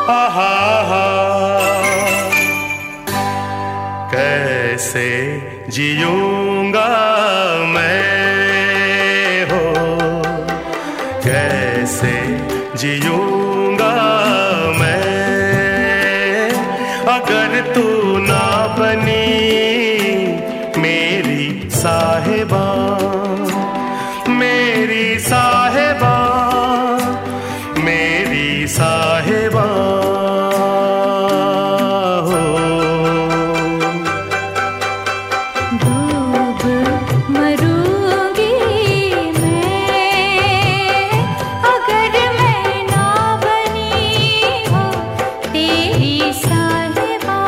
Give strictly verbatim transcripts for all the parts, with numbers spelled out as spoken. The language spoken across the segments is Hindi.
आहा हा, कैसे जीऊंगा मैं हो, कैसे जीऊंगा मैं अगर तू ना बनी मेरी साहिबा, मेरी साहिबा, मेरी साहिबा हो। डूब मरूंगी मैं अगर मैं ना बनी हो तेरी साहिबा,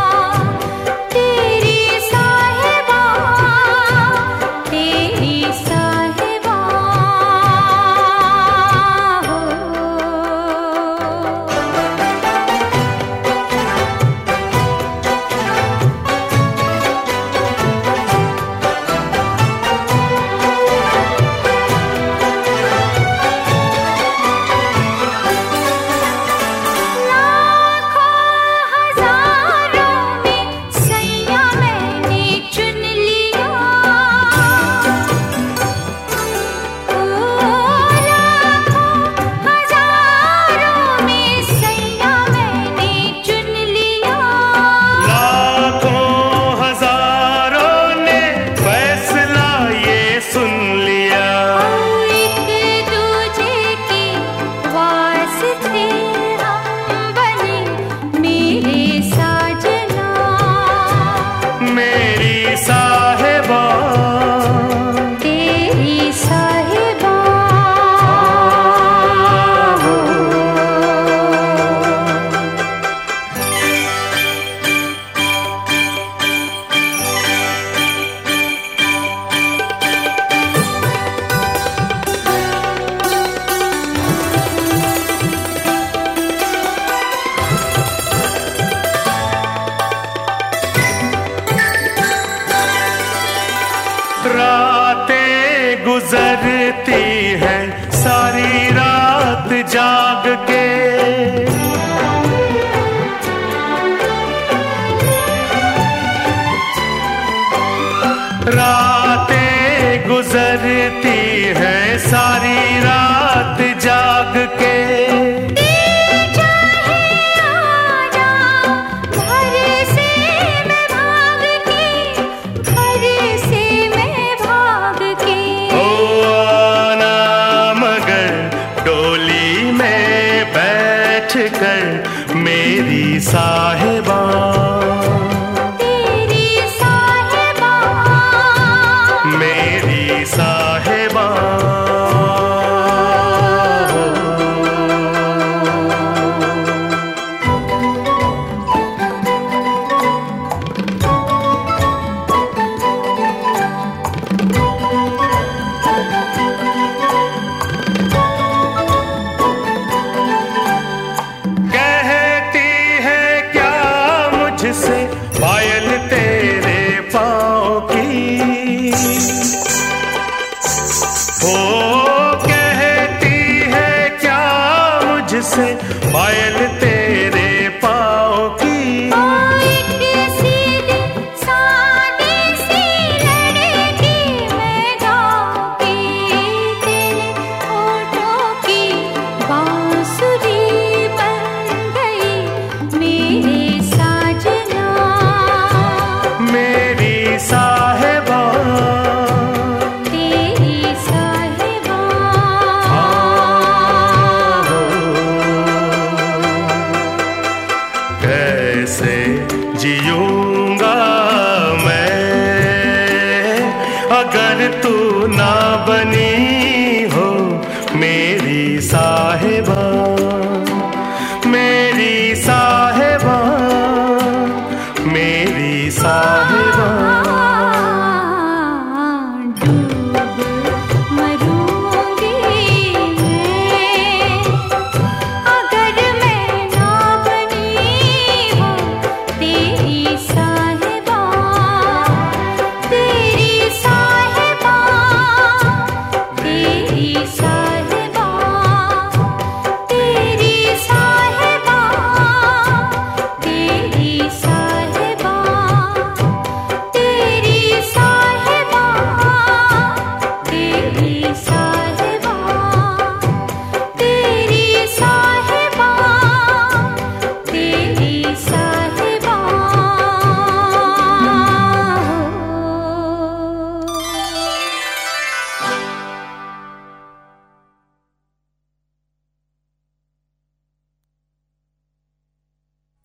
तेरी साहिबा, तेरी साहिबा हो। रातें गुजरती हैं सारी रात जाग के, रातें गुजरती हैं सारी रात जाग के। कर मेरी साहिबा, तेरी साहिबा, मेरी साहिबा हो। से पायल तेरे पाँव की हो, कहती है क्या मुझसे पायल तेरे पाँव की। कैसे जीऊंगा मैं अगर तू ना बनी हो मेरी साहिबा, मेरी साहिबा, मेरी साहिबा। साहिबा,